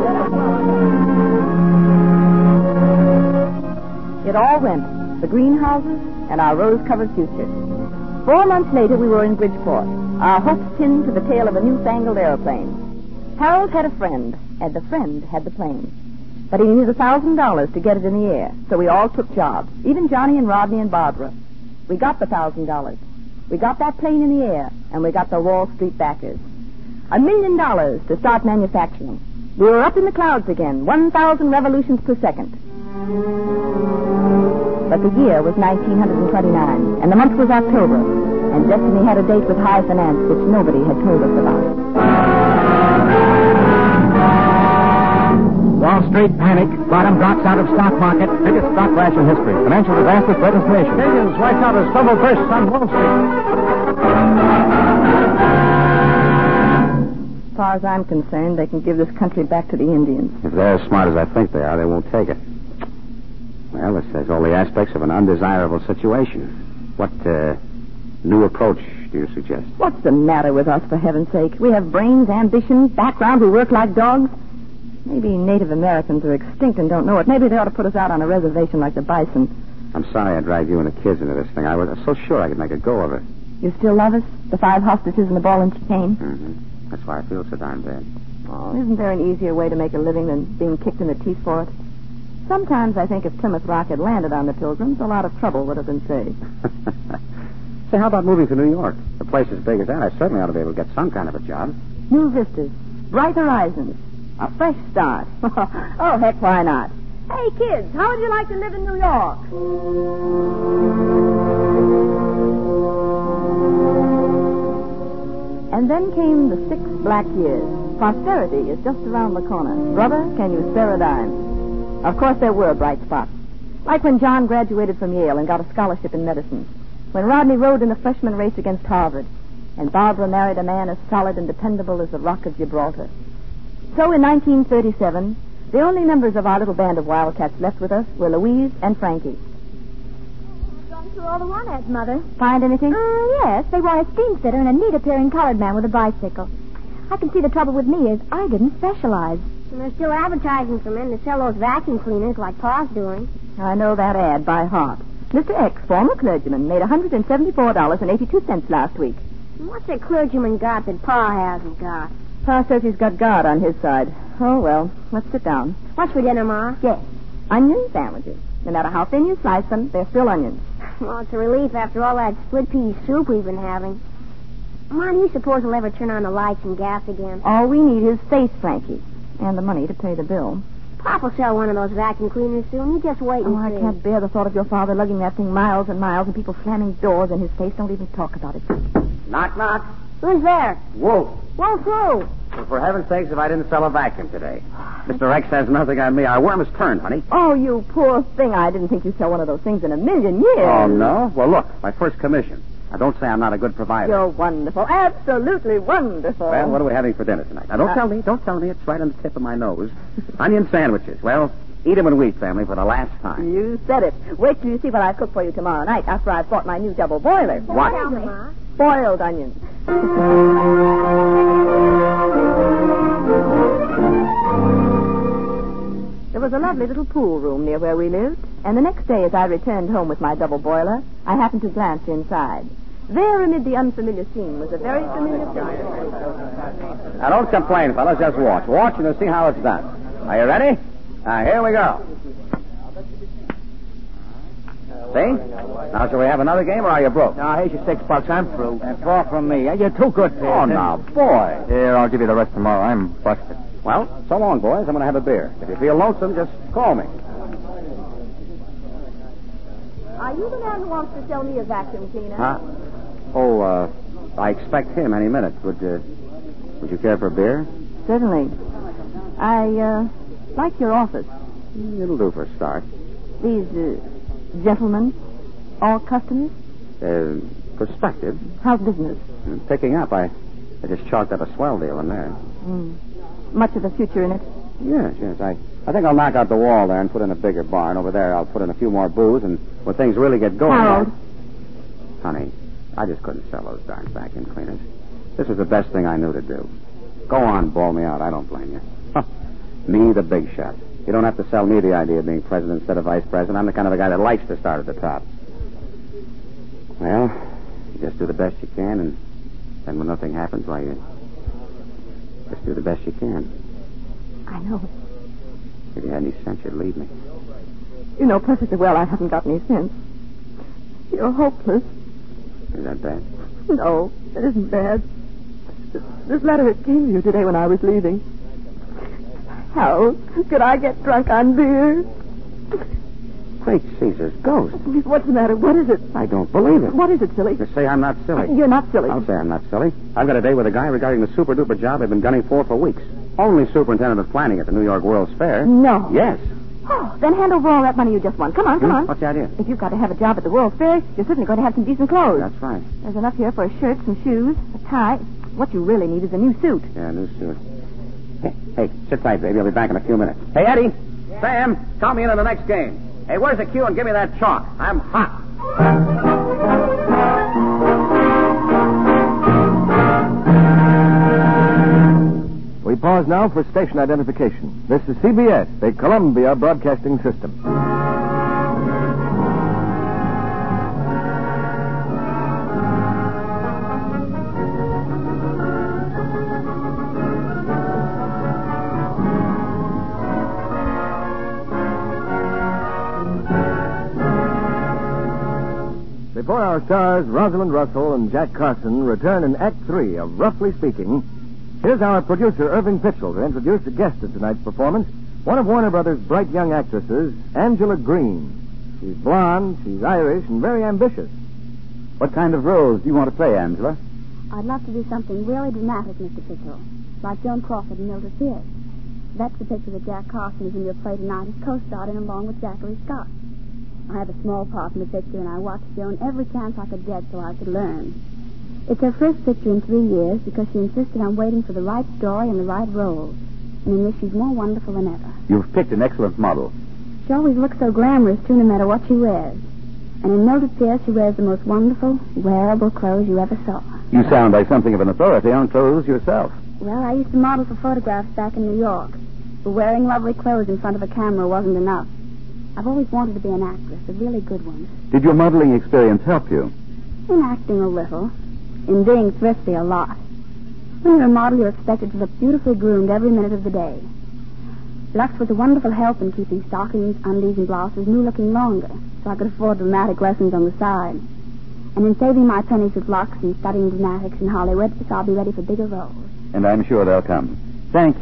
It all went. The greenhouses and our rose-covered future. Four months later, we were in Bridgeport, our hopes pinned to the tail of a newfangled airplane. Harold had a friend, and the friend had the plane. But he needed a thousand dollars to get it in the air, so we all took jobs, even Johnny and Rodney and Barbara. We got the thousand dollars. We got that plane in the air, and we got the Wall Street backers. A million dollars to start manufacturing. We were up in the clouds again, one thousand revolutions per second. But the year was nineteen twenty-nine, and the month was October, and Destiny had a date with high finance which nobody had told us about. Wall Street panic. Bottom drops out of stock market. Biggest stock crash in history. Financial disaster threatens nation. Millions wiped out as trouble bursts on Wall Street. As far as I'm concerned, they can give this country back to the Indians. If they're as smart as I think they are, they won't take it. Well, this has all the aspects of an undesirable situation. What, uh, new approach do you suggest? What's the matter with us, for heaven's sake? We have brains, ambition, background, we work like dogs. Maybe Native Americans are extinct and don't know it. Maybe they ought to put us out on a reservation like the bison. I'm sorry I dragged you and the kids into this thing. I was so sure I could make a go of it. You still love us? The five hostages and the ball and chain? Mm-hmm. That's why I feel so darn bad. Oh, isn't there an easier way to make a living than being kicked in the teeth for it? Sometimes I think if Plymouth Rock had landed on the Pilgrims, a lot of trouble would have been saved. Say, how about moving to New York? A place as big as that, I certainly ought to be able to get some kind of a job. New vistas, bright horizons, a fresh start. Oh, heck, why not? Hey, kids, how would you like to live in New York? And then came the six black years. Prosperity is just around the corner. Brother, can you spare a dime? Of course, there were bright spots. Like when John graduated from Yale and got a scholarship in medicine. When Rodney rode in the freshman race against Harvard. And Barbara married a man as solid and dependable as the Rock of Gibraltar. So in nineteen thirty-seven, the only members of our little band of wildcats left with us were Louise and Frankie. Gone through all the one ads, Mother. Find anything? Uh, yes. They want a steam fitter and a neat-appearing colored man with a bicycle. I can see the trouble with me is I didn't specialize. And they're still advertising for men to sell those vacuum cleaners like Pa's doing. I know that ad by heart. Mister X, former clergyman, made one hundred seventy-four dollars and eighty-two cents last week. And what's a clergyman got that Pa hasn't got? Pa says he's got God on his side. Oh, well, let's sit down. What's for dinner, Ma? Yes, onion sandwiches. No matter how thin you slice them, they're still onions. Well, it's a relief after all that split pea soup we've been having. Ma, do you suppose we'll ever turn on the lights and gas again? All we need is faith, Frankie. And the money to pay the bill. Pop will sell one of those vacuum cleaners soon. You just wait and Oh, I see. can't bear the thought of your father lugging that thing miles and miles and people slamming doors in his face. Don't even talk about it. Knock, knock. Who's there? Wolf. Wolf who? Well, for heaven's sakes, if I didn't sell a vacuum today. Mister X has nothing on me. Our worm has turned, honey. Oh, you poor thing. I didn't think you'd sell one of those things in a million years. Oh, no? Well, look, my first commission. Now, don't say I'm not a good provider. You're wonderful. Absolutely wonderful. Well, what are we having for dinner tonight? Now, don't Uh, tell me. Don't tell me. It's right on the tip of my nose. Onion sandwiches. Well, eat 'em and wheat, family, for the last time. You said it. Wait till you see what I cook for you tomorrow night after I've bought my new double boiler. What? Tell me. Boiled onions. There was a lovely little pool room near where we lived, and the next day as I returned home with my double boiler, I happened to glance inside. There, amid the unfamiliar scene, was a very familiar figure. Now, don't complain, fellas. Just watch. Watch and you'll see how it's done. Are you ready? Now, here we go. See? Now, shall we have another game, or are you broke? Now, here's your six bucks. I'm through. That's far from me. You're too good, Pearson. Oh, now, boy. Here, I'll give you the rest tomorrow. I'm busted. Well, so long, boys. I'm going to have a beer. If you feel lonesome, just call me. Are you the man who wants to sell me a vacuum cleaner? Huh? Oh, uh, I expect him any minute. Would, uh, would you care for a beer? Certainly. I, uh, like your office. It'll do for a start. These, uh, gentlemen, all customers? Uh, perspective. How's business? Picking up. I, I just chalked up a swell deal in there. Mm. Much of the future in it? Yes, yes. I, I think I'll knock out the wall there and put in a bigger barn. Over there, I'll put in a few more booths, and when things really get going... Harold. I... Honey, I just couldn't sell those darn vacuum cleaners. This was the best thing I knew to do. Go on, bawl me out. I don't blame you. Huh. Me, the big shot. You don't have to sell me the idea of being president instead of vice president. I'm the kind of a guy that likes to start at the top. Well, you just do the best you can, and then when nothing happens, why, you just do the best you can. I know. If you had any sense, you'd leave me. You know perfectly well I haven't got any sense. You're hopeless. Is that bad? No, it isn't bad. This, this letter, it came to you today when I was leaving. How could I get drunk on beer? Great Caesar's ghost. What's the matter? What is it? I don't believe it. What is it, silly? You say I'm not silly. You're not silly. I'll say I'm not silly. I've got a date with a guy regarding the super-duper job I've been gunning for for weeks. Only superintendent of planning at the New York World's Fair. No. Yes. Oh, then hand over all that money you just won. Come on, come Hmm? on. What's the idea? If you've got to have a job at the World's Fair, you're certainly going to have some decent clothes. That's right. There's enough here for a shirt, some shoes, a tie. What you really need is a new suit. Yeah, new suit. Hey, hey, sit tight, baby. I'll be back in a few minutes. Hey, Eddie. Sam, count me in on the next game. Hey, where's the cue and give me that chalk? I'm hot. We pause now for station identification. This is C B S, the Columbia Broadcasting System. Before our stars, Rosalind Russell and Jack Carson, return in Act Three of Roughly Speaking, here's our producer, Irving Pitchell, to introduce the guest of tonight's performance, one of Warner Brothers' bright young actresses, Angela Green. She's blonde, she's Irish, and very ambitious. What kind of roles do you want to play, Angela? I'd love to do something really dramatic, Mister Pitchell, like Joan Crawford and Mildred Pierce. That's the picture that Jack Carson is in your play tonight as co-starred in along with Zachary Scott. I have a small part in the picture, and I watched Joan every chance I could get so I could learn. It's her first picture in three years because she insisted on waiting for the right story and the right role. And in this, she's more wonderful than ever. You've picked an excellent model. She always looks so glamorous, too, no matter what she wears. And in Mildred Pierce, she wears the most wonderful, wearable clothes you ever saw. You sound like something of an authority on clothes yourself. Well, I used to model for photographs back in New York. But wearing lovely clothes in front of a camera wasn't enough. I've always wanted to be an actress, a really good one. Did your modeling experience help you? In acting a little. In being thrifty a lot. When you're a model, you're expected to look beautifully groomed every minute of the day. Lux was a wonderful help in keeping stockings, undies, and blouses new looking longer, so I could afford dramatic lessons on the side. And in saving my pennies with Lux and studying dramatics in Hollywood, so I'll be ready for bigger roles. And I'm sure they'll come. Thank you.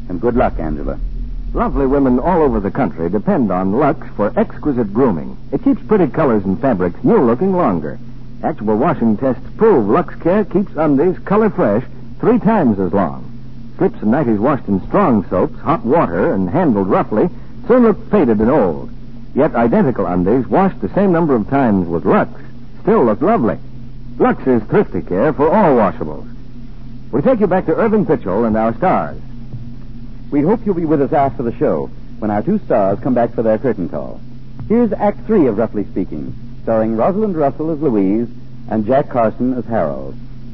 And good luck, Angela. Lovely women all over the country depend on Lux for exquisite grooming. It keeps pretty colors and fabrics new-looking longer. Actual washing tests prove Lux Care keeps undies color fresh three times as long. Slips and nighties washed in strong soaps, hot water, and handled roughly soon look faded and old. Yet identical undies washed the same number of times with Lux still look lovely. Lux is thrifty care for all washables. We take you back to Irving Pitchell and our stars. We hope you'll be with us after the show when our two stars come back for their curtain call. Here's Act Three of Roughly Speaking, starring Rosalind Russell as Louise and Jack Carson as Harold.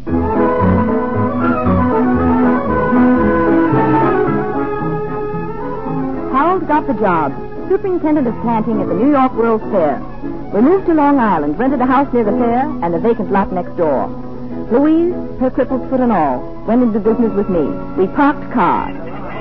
Harold got the job, superintendent of planting at the New York World's Fair. We moved to Long Island, rented a house near the fair and a vacant lot next door. Louise, her crippled foot and all, went into business with me. We parked cars.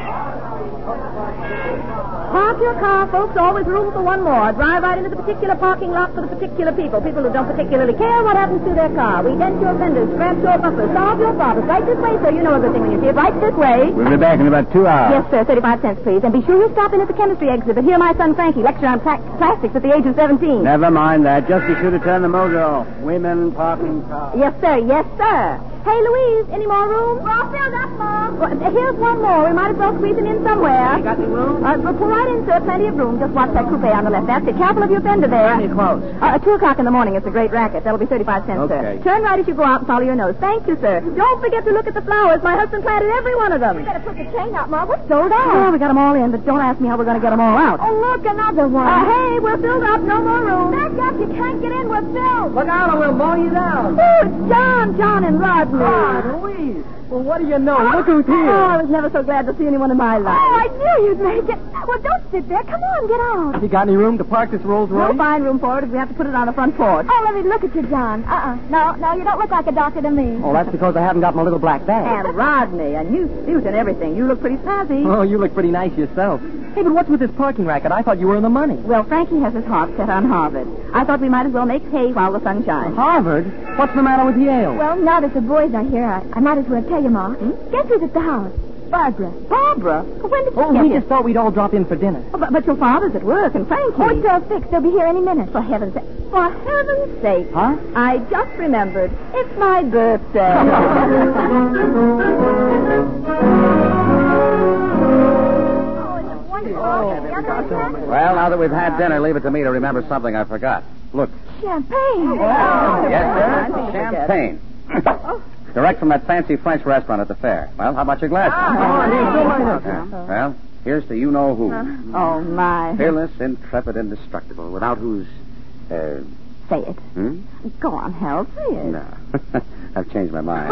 Park your car, folks. Always room for one more. Drive right into the particular parking lot for the particular people. People who don't particularly care what happens to their car. We dent your fenders, scratch your bumpers, solve your problems. Right this way, sir. You know everything when you see it. Right this way. We'll be back in about two hours. Yes, sir. thirty-five cents, please. And be sure you stop in at the chemistry exhibit. Hear my son Frankie lecture on pla- plastics at the age of seventeen. Never mind that. Just be sure to turn the motor off. Women parking cars. Yes, sir. Yes, sir. Hey, Louise, any more room? We're all filled up, Mom. Well, here's one more. We might as well squeeze him in somewhere. You got any room? Uh, well, pull right in, sir. Plenty of room. Just watch that coupe on the left. That's it. Careful of your fender there. Any close? Uh, two o'clock in the morning. It's a great racket. That'll be thirty-five cents, Okay. sir. Turn right as you go out and follow your nose. Thank you, sir. Don't forget to look at the flowers. My husband planted every one of them. We gotta put the chain out, Mom. We're Sold out. Oh, we got them all in, but don't ask me how we're going to get them all out. Oh, look, another one. Uh, hey, we're filled up. No more room. Back up. You can't get in. We're filled. Look out or we'll mow you down. Oh, it's John, John and Rodney. Ah, Louise. Well, what do you know? Look who's Oh, here. I was never so glad to see anyone in my life. Oh, I knew you'd make it. Well, don't sit there. Come on, get out. You got any room to park this Rolls Royce? No fine room for it if we have to put it on the front porch. Oh, let me look at you, John. Uh-uh. No, no, you don't look like a doctor to me. Oh, that's because I haven't got my little black bag. And Rodney, a new suit and everything. You look pretty snazzy. Oh, you look pretty nice yourself. Hey, but what's with this parking racket? I thought you were in the money. Well, Frankie has his heart set on Harvard. I thought we might as well make hay while the sun shines. Harvard? What's the matter with Yale? Well, now that the boys are here, I, I might as well tell you, Ma. Guess who's at the house? Barbara. Barbara? When did she Oh, get we here? just thought we'd all drop in for dinner. Oh, but, but your father's at work, and Frankie... Oh, it's all fixed. They'll be here any minute. For heaven's sake. For heaven's sake. Huh? I just remembered. It's my birthday. Well, now that we've had dinner, leave it to me to remember something I forgot. Look. Champagne. Yes, sir. Champagne. Direct from that fancy French restaurant at the fair. Well, how about your glasses? Yeah. Well, here's to you-know-who. Oh, my. Fearless, intrepid, indestructible, without whose... Uh, Say it. hmm? Go on, Harold. Say it. No. I've changed my mind.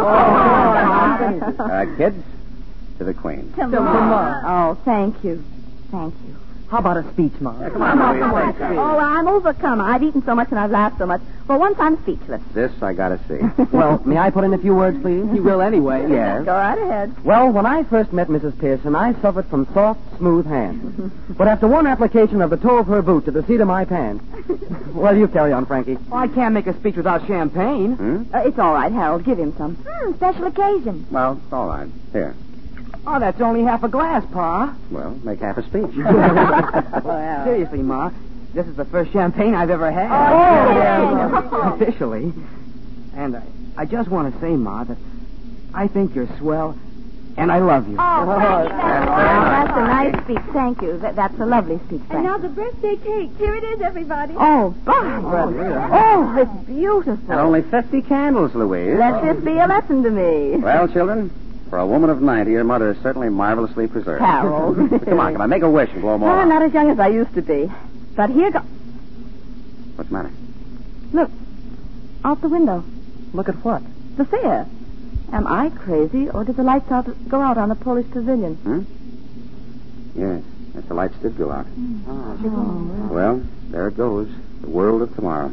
Oh, Uh, kids, to the Queen. Come on. Oh, thank you. Thank you. How about a speech, Mom? Come on, Louise. Say Oh, I'm overcome. I've eaten so much and I've laughed so much. For once, I'm speechless. This I gotta see. Well, may I put in a few words, please? You will anyway. Yes. Go right ahead. Well, when I first met Missus Pearson, I suffered from soft, smooth hands. But after one application of the toe of her boot to the seat of my pants... Well, you carry on, Frankie. Well, I can't make a speech without champagne. Hmm? Uh, it's all right, Harold. Give him some. Hmm, special occasion. Well, all right. Here. Oh, that's only half a glass, Pa. Well, make half a speech. Well, seriously, Ma, this is the first champagne I've ever had. Oh, yeah. Officially. And I, I just want to say, Ma, that I think you're swell, and I love you. Oh, thank you, That's Madeline. very nice. That's a nice speech. Thank you. That, that's a lovely speech. And Frank. now the birthday cake. Here it is, everybody. Oh, Barbara. Oh, it's beautiful. And only fifty candles, Louise. Let this be a lesson to me. Well, children, for a woman of ninety, your mother is certainly marvelously preserved. Harold. Come on, come on. Make a wish and blow them all Oh, out. not as young as I used to be. But here go... What's the matter? Look. Out the window. Look at what? The fair. Am I crazy, or did the lights out go out on the Polish pavilion? Hmm? Yes, yes, the lights did go out. Oh. Well, there it goes. The world of tomorrow.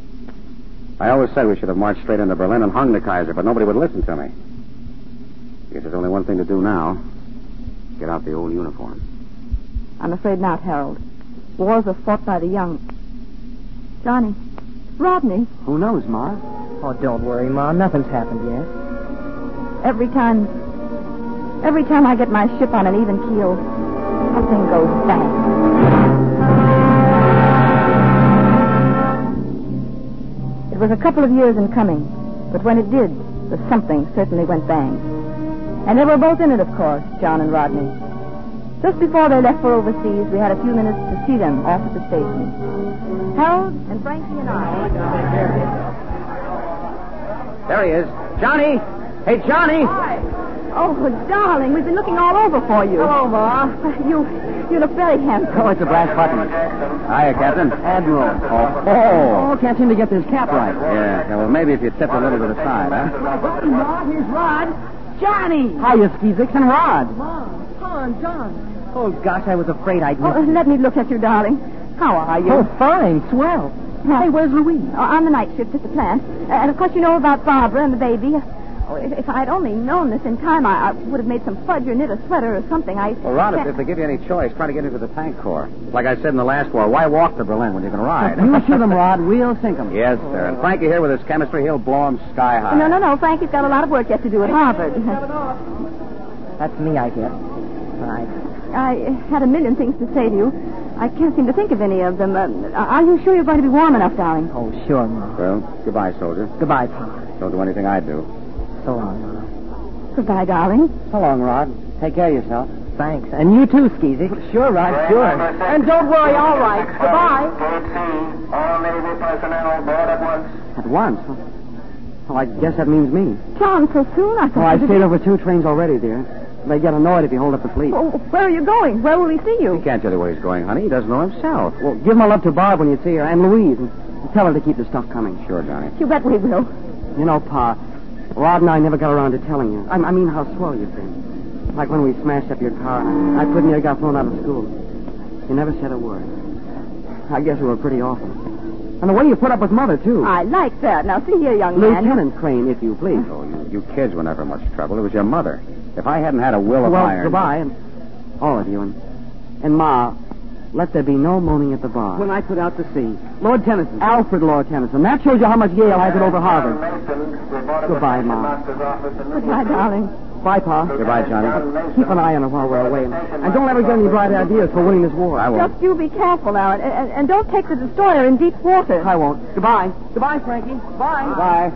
I always said we should have marched straight into Berlin and hung the Kaiser, but nobody would listen to me. Guess there's only one thing to do now. Get out the old uniform. I'm afraid not, Harold. Wars are fought by the young. Johnny. Rodney. Who knows, Ma? Oh, don't worry, Ma. Nothing's happened yet. Every time... Every time I get my ship on an even keel, something goes bang. It was a couple of years in coming, but when it did, the something certainly went bang. And they were both in it, of course, John and Rodney. Just before they left for overseas, we had a few minutes to see them off at the station. Harold and Frankie and I... There he is. Johnny! Hey, Johnny! Hi. Oh, darling, we've been looking all over for you. Hello, Ma. You you look very handsome. Oh, it's a brass button. Hiya, Captain. Admiral. Oh, oh. Oh, can't seem to get this cap right. Yeah, yeah, well, maybe if you tip a little to the side, huh? Hey, Ma, here's Rod. Johnny! Hiya, Skeezix and Rod. Mom, Tom, John. Oh, gosh, I was afraid I'd miss Oh, you. let me look at you, darling. How are you? Oh, fine, swell. Hey, where's Louise? Oh, on the night shift at the plant. Uh, and, of course, you know about Barbara and the baby. Oh, if, if I'd only known this in time, I, I would have made some fudge or knit a sweater or something. I Well, Rod, if, if they give you any choice, try to get into the tank corps. Like I said in the last war, why walk to Berlin when you can ride? You shoot 'em, Rod. We'll sink 'em. Yes, sir. And Frankie here with his chemistry, he'll blow 'em sky high. No, no, no. Frankie's got a lot of work yet to do at Harvard. That's me, I guess. Right. I had a million things to say to you. I can't seem to think of any of them. Uh, are you sure you're going to be warm enough, darling? Oh, sure, Ma. Well, goodbye, soldier. Goodbye, Pa. Don't do anything I do. So long, Ma. Goodbye, darling. So long, Rod. Take care of yourself. Thanks. And you too, Skeezy. Sure, Rod, sure. And don't worry, all right. Goodbye. All Navy personnel board at once. At once? Well, I guess that means me. John, so soon? I thought Oh, I've you stayed over two trains already, dear. They get annoyed if you hold up the fleet. Oh, where are you going? Where will we see you? He can't tell you where he's going, honey. He doesn't know himself. Well, give my love to Barb when you see her, and Louise, and tell her to keep the stuff coming. Sure, Johnny. You bet we will. You know, Pa, Rod and I never got around to telling you. I, I mean, how swell you've been. Like when we smashed up your car and I, I pretty near got thrown out of school. You never said a word. I guess we were pretty awful. And the way you put up with Mother, too. I like that. Now, see here, young man. Lieutenant Crane, if you please. Oh, you, you kids were never much trouble. It was your mother. If I hadn't had a will of well, iron... goodbye, and all of you. And, and Ma, let there be no moaning at the bar. When I put out to sea, Lord Tennyson, Alfred Lord Tennyson. That shows you how much Yale has it over Harvard. Goodbye, Ma. Goodbye, darling. Bye, Pa. Goodbye, Johnny. Keep an eye on her while we're away. And, and don't let her get any bright ideas for winning this war. I won't. Just you be careful now, and, and, and don't take the destroyer in deep water. I won't. Goodbye. Goodbye, Frankie. Bye. Bye.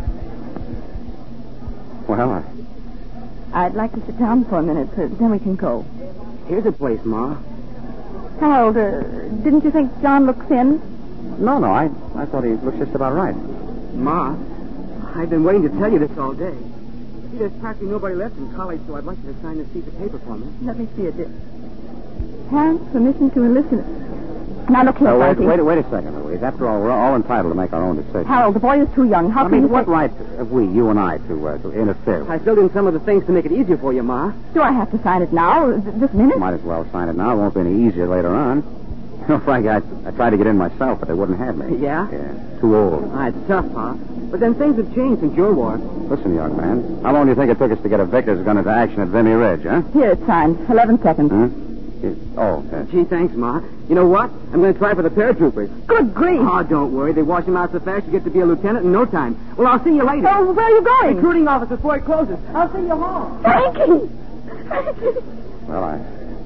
Well, I... I'd like to sit down for a minute, so then we can go. Here's a place, Ma. Harold, uh, didn't you think John looked thin? No, no, I, I thought he looked just about right. Ma, I've been waiting to tell you this all day. See, there's practically nobody left in college, so I'd like you to sign this piece of paper for me. Let me see it, dear. Parents' permission to enlist. Now, look here, Uh, wait, Frankie. wait, wait a second, Louise. After all, we're all entitled to make our own decisions. Harold, the boy is too young. How I can mean, you what say... right have we, you and I, to, uh, to interfere? I filled in some of the things to make it easier for you, Ma. Do I have to sign it now, th- this minute? Might as well sign it now. It won't be any easier later on. You know, Frank, I, I tried to get in myself, but they wouldn't have me. Yeah? Yeah, too old. Ah, it's tough, Pa. But then things have changed since your war. Listen, young man, how long do you think it took us to get a Vickers gun into action at Vimy Ridge, huh? Here, it's signed. Eleven seconds. Huh? It- oh, yes. Gee, thanks, Ma. You know what? I'm going to try for the paratroopers. Good grief. Oh, don't worry. They wash him out so fast you get to be a lieutenant in no time. Well, I'll see you later. Oh, where are you going? Recruiting office before it closes. I'll see you home. Frankie! Frankie! Well, I...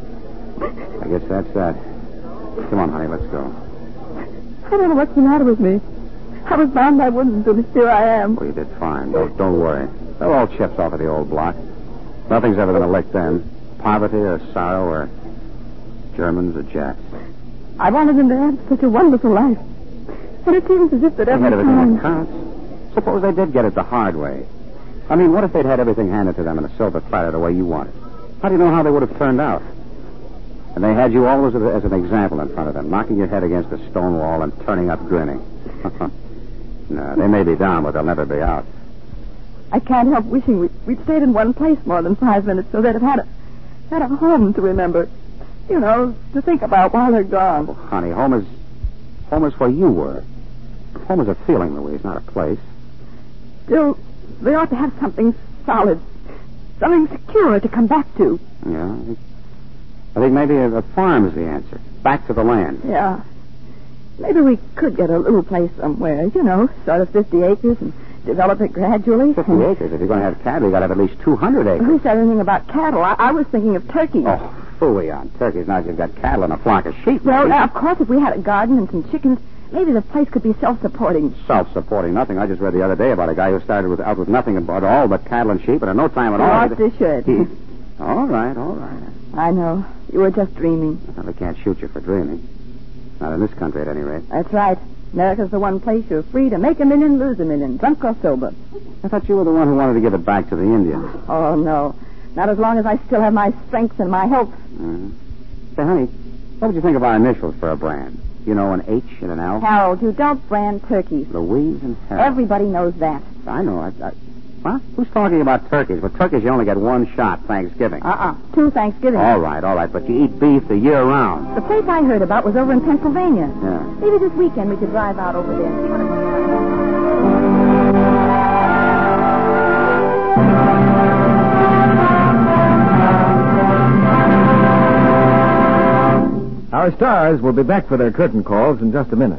I guess that's that. Come on, honey, let's go. I don't know what's the matter with me. I was bound I wouldn't, but here I am. Well, you did fine. Don't, don't worry. They're all chips off of the old block. Nothing's ever going to lick them. Poverty or sorrow or Germans or Jacks. I wanted them to have such a wonderful life. And it seems as if that They every had everything time... that counts. Suppose they did get it the hard way. I mean, what if they'd had everything handed to them in a silver platter the way you wanted? How do you know how they would have turned out? And they had you always as an example in front of them, knocking your head against a stone wall and turning up grinning. No, they may be down, but they'll never be out. I can't help wishing we, we'd stayed in one place more than five minutes so they'd have had a, had a home to remember. You know, to think about while they're gone. Well, honey, home is... Home is where you were. Home is a feeling, Louise, not a place. Still, they ought to have something solid. Something secure to come back to. Yeah, I think, I think maybe a, a farm is the answer. Back to the land. Yeah. Maybe we could get a little place somewhere, you know, sort of fifty acres and develop it gradually. Fifty acres. If you're going to have cattle, you got to have at least two hundred acres. Who said anything about cattle? I, I was thinking of turkeys. Oh, phooey on turkeys. Now you've got cattle and a flock of sheep. Well, maybe. uh, of course, if we had a garden and some chickens, maybe the place could be self-supporting. Self-supporting nothing. I just read the other day about a guy who started with, out with nothing at all but cattle and sheep, and in no time at all. Yes, they should. He... All right, all right. I know. You were just dreaming. Well, they can't shoot you for dreaming. Not in this country, at any rate. That's right. America's the one place you're free to make a million, lose a million, drunk or sober. I thought you were the one who wanted to give it back to the Indians. Oh, no. Not as long as I still have my strength and my health. Uh-huh. Say, honey, what would you think of our initials for a brand? You know, an H and an L? Harold, you don't brand turkeys. Louise and Harold. Everybody knows that. I know. I, I... What? Who's talking about turkeys? With turkeys, you only get one shot Thanksgiving. Uh-uh. Two Thanksgiving. All right, all right. But you eat beef the year round. The place I heard about was over in Pennsylvania. Yeah. Maybe this weekend we could drive out over there and see what it was like. Our stars will be back for their curtain calls in just a minute.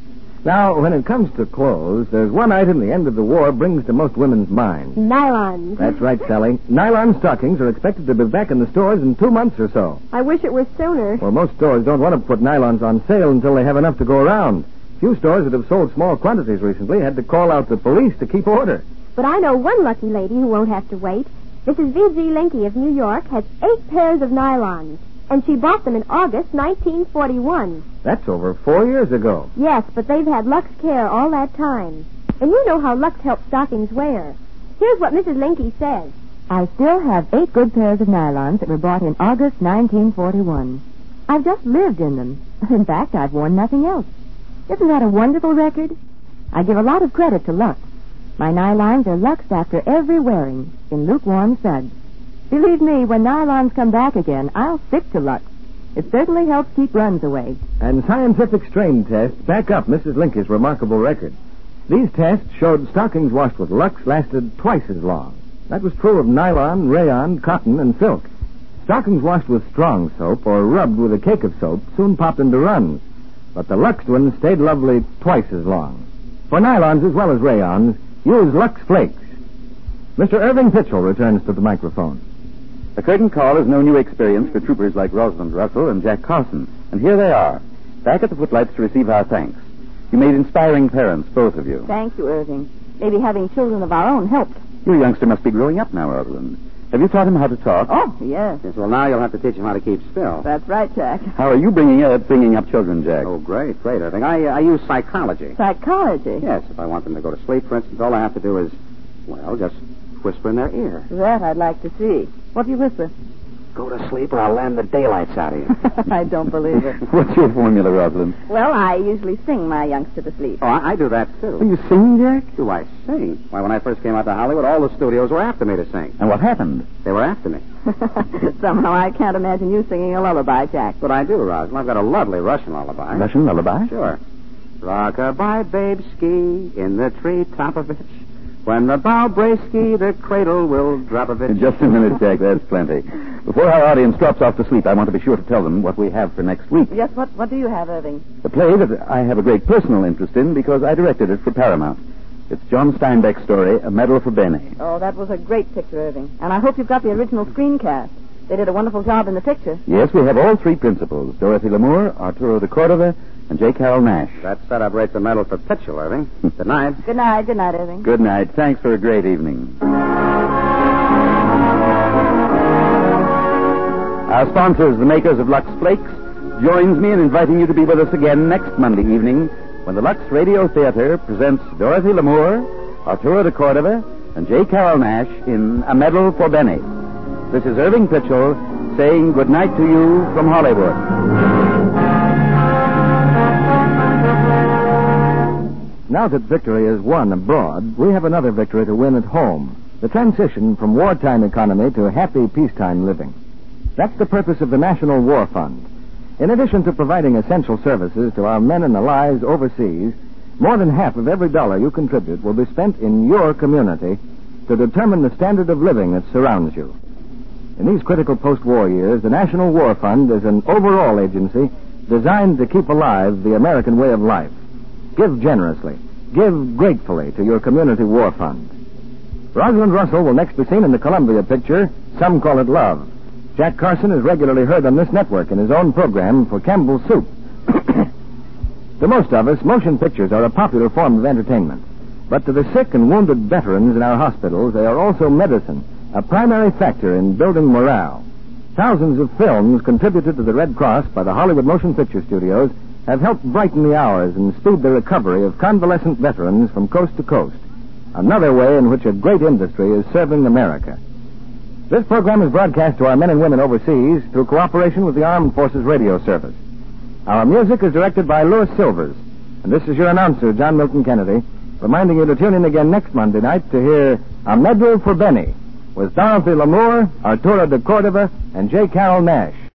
Now, when it comes to clothes, there's one item the end of the war brings to most women's minds. Nylons. That's right, Sally. Nylon stockings are expected to be back in the stores in two months or so. I wish it was sooner. Well, most stores don't want to put nylons on sale until they have enough to go around. Few stores that have sold small quantities recently had to call out the police to keep order. But I know one lucky lady who won't have to wait. Missus V Z Linky of New York has eight pairs of nylons, and she bought them in August nineteen forty-one. That's over four years ago. Yes, but they've had Lux Care all that time. And you know how Lux helps stockings wear. Here's what Missus Linky says. I still have eight good pairs of nylons that were bought in August nineteen forty-one. I've just lived in them. In fact, I've worn nothing else. Isn't that a wonderful record? I give a lot of credit to Lux. My nylons are luxed after every wearing in lukewarm suds. Believe me, when nylons come back again, I'll stick to Lux. It certainly helps keep runs away. And scientific strain tests back up Missus Linky's remarkable record. These tests showed stockings washed with Lux lasted twice as long. That was true of nylon, rayon, cotton, and silk. Stockings washed with strong soap or rubbed with a cake of soap soon popped into runs. But the Lux ones stayed lovely twice as long. For nylons as well as rayons, use Lux Flakes. Mister Irving Pitchell returns to the microphone. The curtain call is no new experience for troopers like Rosalind Russell and Jack Carson. And here they are, back at the footlights to receive our thanks. You made inspiring parents, both of you. Thank you, Irving. Maybe having children of our own helped. Your youngster must be growing up now, Rosalind. Have you taught him how to talk? Oh, yes. Yes, well, now you'll have to teach him how to keep still. That's right, Jack. How are you bringing up, bringing up children, Jack? Oh, great, great, Irving. I, I use psychology. Psychology? Yes, if I want them to go to sleep, for instance, all I have to do is, well, just whisper in their ear. That I'd like to see. What do you whisper? Go to sleep or I'll land the daylights out of you. I don't believe it. What's your formula, Rosalind? Well, I usually sing my youngster to sleep. Oh, I, I do that, too. Do you sing, Jack? Do I sing? Why, when I first came out to Hollywood, all the studios were after me to sing. And what happened? They were after me. Somehow I can't imagine you singing a lullaby, Jack. But I do, Rosalind. I've got a lovely Russian lullaby. Russian lullaby? Sure. Rock-a-bye, babe-ski, in the tree-top of it. When the bow brace-ski, the cradle will drop of it. Just a minute, Jack. That's plenty. Before our audience drops off to sleep, I want to be sure to tell them what we have for next week. Yes, what, what do you have, Irving? A play that I have a great personal interest in because I directed it for Paramount. It's John Steinbeck's story, A Medal for Benny. Oh, that was a great picture, Irving. And I hope you've got the original screencast. They did a wonderful job in the picture. Yes, we have all three principals, Dorothy Lamour, Arturo de Cordova, and J. Carroll Nash. That celebrates a medal for Pitchell, Irving. Good night. Good night. Good night, Irving. Good night. Thanks for a great evening. Our sponsors, the makers of Lux Flakes, joins me in inviting you to be with us again next Monday evening when the Lux Radio Theater presents Dorothy Lamour, Arturo de Cordova, and J. Carroll Nash in A Medal for Benny. This is Irving Pitchell saying good night to you from Hollywood. Now that victory is won abroad, we have another victory to win at home. The transition from wartime economy to happy peacetime living. That's the purpose of the National War Fund. In addition to providing essential services to our men and allies overseas, more than half of every dollar you contribute will be spent in your community to determine the standard of living that surrounds you. In these critical post-war years, the National War Fund is an overall agency designed to keep alive the American way of life. Give generously. give gratefully to your community war fund. Rosalind Russell will next be seen in the Columbia picture, Some Call It Love. Jack Carson is regularly heard on this network in his own program for Campbell's Soup. To most of us, motion pictures are a popular form of entertainment. But to the sick and wounded veterans in our hospitals, they are also medicine, a primary factor in building morale. Thousands of films contributed to the Red Cross by the Hollywood Motion Picture Studios have helped brighten the hours and speed the recovery of convalescent veterans from coast to coast. Another way in which a great industry is serving America. This program is broadcast to our men and women overseas through cooperation with the Armed Forces Radio Service. Our music is directed by Louis Silvers. And this is your announcer, John Milton Kennedy, reminding you to tune in again next Monday night to hear A Medal for Benny with Dorothy Lamour, Arturo de Cordova, and J. Carroll Nash.